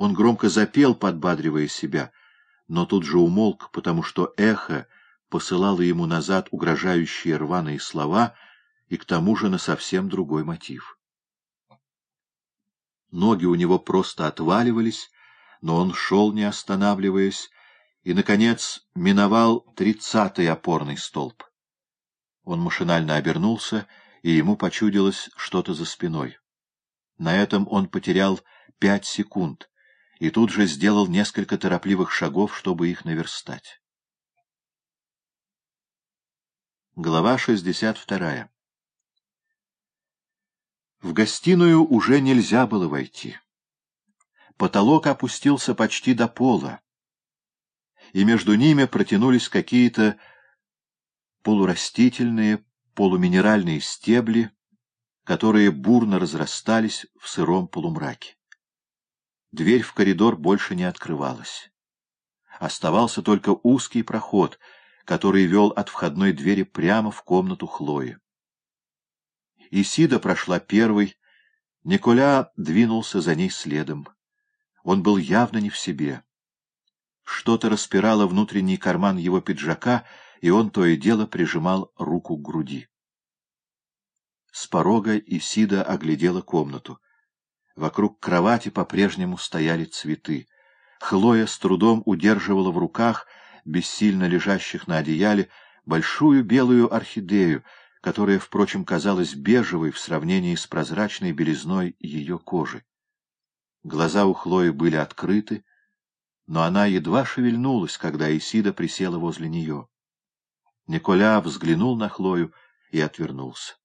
Он громко запел, подбадривая себя, но тут же умолк, потому что эхо посылало ему назад угрожающие рваные слова и к тому же на совсем другой мотив. Ноги у него просто отваливались, но он шел, не останавливаясь, и, наконец, миновал 30-й опорный столб. Он машинально обернулся, и ему почудилось что-то за спиной. На этом он потерял 5 секунд, и тут же сделал несколько торопливых шагов, чтобы их наверстать. Глава 62. В гостиную уже нельзя было войти. Потолок опустился почти до пола, и между ними протянулись какие-то полурастительные, полуминеральные стебли, которые бурно разрастались в сыром полумраке. Дверь в коридор больше не открывалась. Оставался только узкий проход, который вел от входной двери прямо в комнату Хлои. Исида прошла первой, Николя двинулся за ней следом. Он был явно не в себе. Что-то распирало внутренний карман его пиджака, и он то и дело прижимал руку к груди. С порога Исида оглядела комнату. Вокруг кровати по-прежнему стояли цветы. Хлоя с трудом удерживала в руках, бессильно лежащих на одеяле, большую белую орхидею, которая, впрочем, казалась бежевой в сравнении с прозрачной белизной ее кожи. Глаза у Хлои были открыты, но она едва шевельнулась, когда Исида присела возле нее. Николя взглянул на Хлою и отвернулся.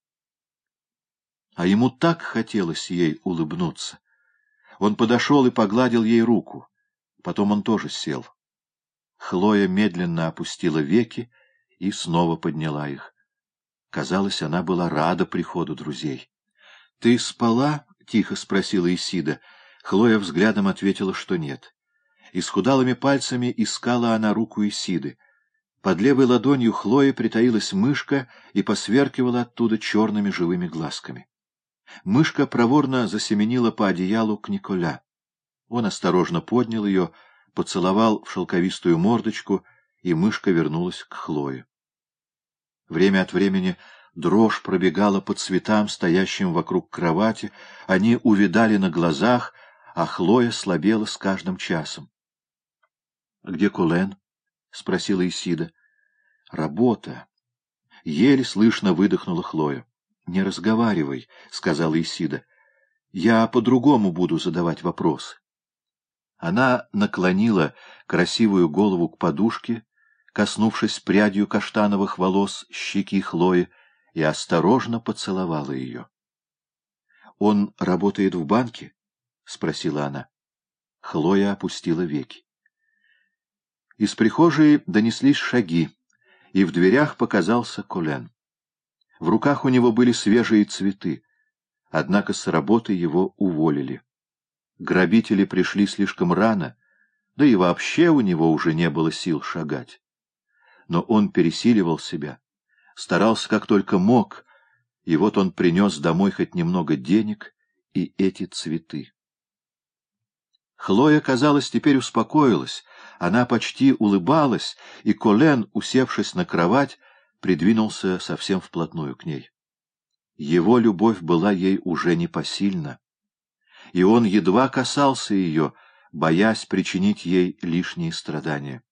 А ему так хотелось ей улыбнуться. Он подошел и погладил ей руку. Потом он тоже сел. Хлоя медленно опустила веки и снова подняла их. Казалось, она была рада приходу друзей. — Ты спала? — тихо спросила Исида. Хлоя взглядом ответила, что нет. Исхудалыми пальцами искала она руку Исиды. Под левой ладонью Хлои притаилась мышка и посверкивала оттуда черными живыми глазками. Мышка проворно засеменила по одеялу к Николя. Он осторожно поднял ее, поцеловал в шелковистую мордочку, и мышка вернулась к Хлое. Время от времени дрожь пробегала по цветам, стоящим вокруг кровати, они увядали на глазах, а Хлоя слабела с каждым часом. — Где Колен? — спросила Исида. — Работа. Еле слышно выдохнула Хлоя. — Не разговаривай, — сказала Исида. — Я по-другому буду задавать вопросы. Она наклонила красивую голову к подушке, коснувшись прядью каштановых волос щеки Хлои, и осторожно поцеловала ее. — Он работает в банке? — спросила она. Хлоя опустила веки. Из прихожей донеслись шаги, и в дверях показался Колен. В руках у него были свежие цветы, однако с работы его уволили. Грабители пришли слишком рано, да и вообще у него уже не было сил шагать. Но он пересиливал себя, старался как только мог, и вот он принес домой хоть немного денег и эти цветы. Хлоя, казалось, теперь успокоилась, она почти улыбалась, и Колен, усевшись на кровать, придвинулся совсем вплотную к ней. Его любовь была ей уже непосильна, и он едва касался ее, боясь причинить ей лишние страдания.